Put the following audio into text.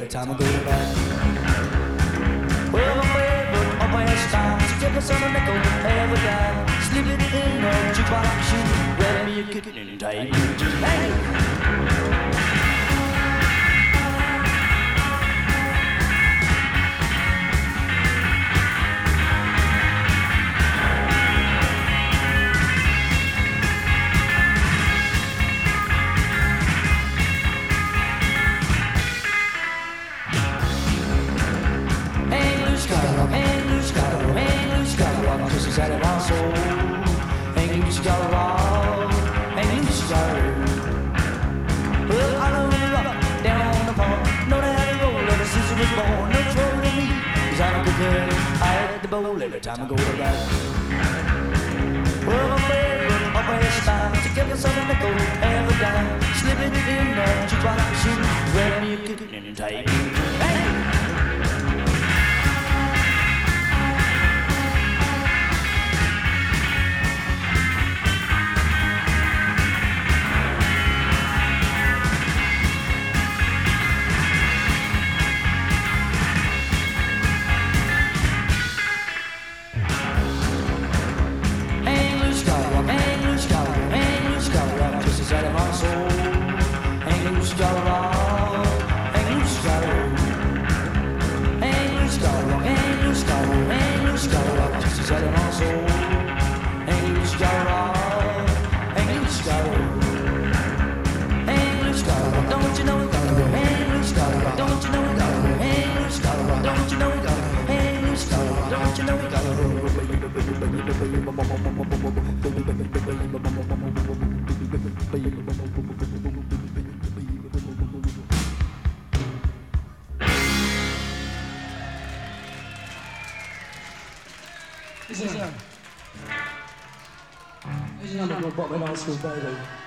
every time I go to bed. Well, my favorite on my style, skip us on a nickel every time. Slip it in the jukebox machine, grab me a kitten and take me to bed. She's out of my soul. Ain't loose, got a rock. Ain't loose, got a roll. Well, I know the rock down on the pond. Know that how to roll ever since I was born. No trouble to me, 'cause I'm a good girl. I hit the bowl every time I go to bed. Well, my favorite always smiles to give us a nickel every dime. Slip it in the jukebox machine, grab me a kitten and take me. Hey! Here's another one, Bottom High School Baby.